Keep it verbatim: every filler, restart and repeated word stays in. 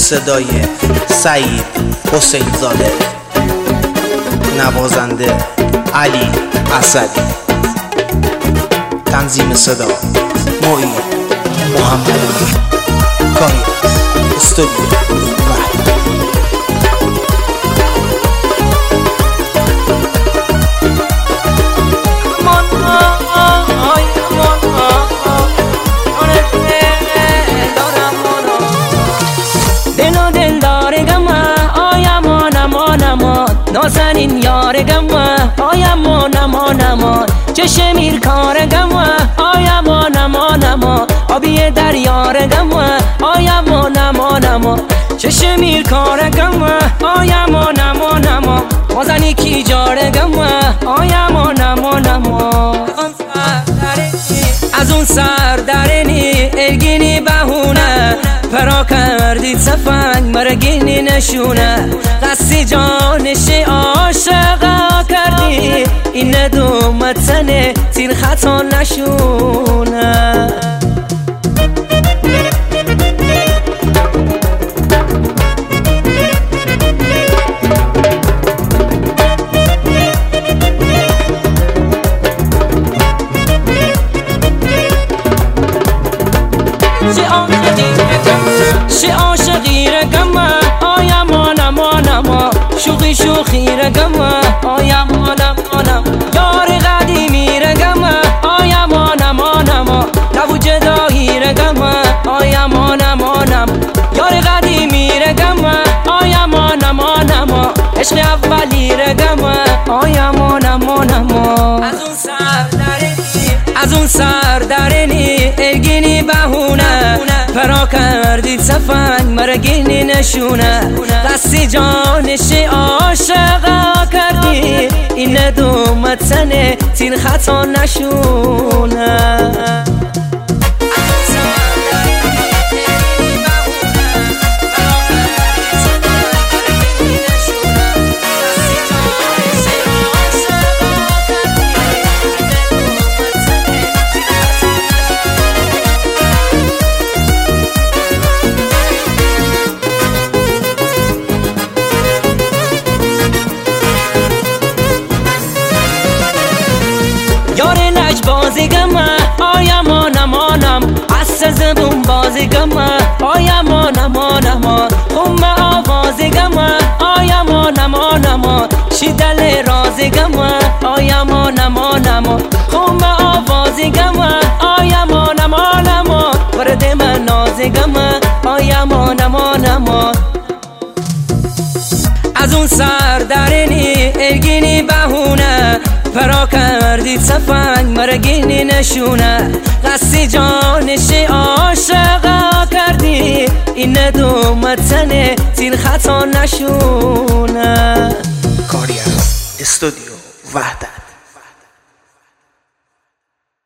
صدای سعید حسین زاده، نوازنده علی اسدی، تنظیم صدا معین محمدی، کاری استودیو وحدت. نازنین یار گما آیم و نما نما چشمیر کار گما آیم و نما نما آبی دریار گما آیم و نما نما چشمیر کار گما آیم و نما نما نازنی کی جار گما آیم و نما نما از اون سر درنی ارگینی بهونه فرا کردید سفنگ مرگینی نشونه قصی جانش عاشقا کردی این ندومت سنه تیر خطا نشونه شی عاشقی رگما آیم و نما نما شوخی شوخی رگما آیم و نما نما یار قدیمی رگما آیم و نما نما نبو جدایی رگما آیم و نما نما یار قدیمی رگما آیم و نما نما عشق اولی رگما آیم و نما نما از اون سر درنی از اون سر درنی ارگینی بهونه فرا کردید سفنگ مرگینی نشونه قصی جانش عاشقا کردی این ندومت سنه تیر خطا نشونه یار لج بازیگم آیم و نمانم اصل زبون بازیگم آیم و نمانم خم آوازیگم آیم و نمانم شیدل رازیگم آیم و نمانم خم آوازیگم آیم و نمانم ورد من نازیگم آیم و نمانم از اون سر درنی ارگینی بهونه فرا کردید سفنگ مرگینی نشونه قصی جانش عاشقا کردی این ندومت سنه تیر خطا نشونه. کاری استودیو وحدت.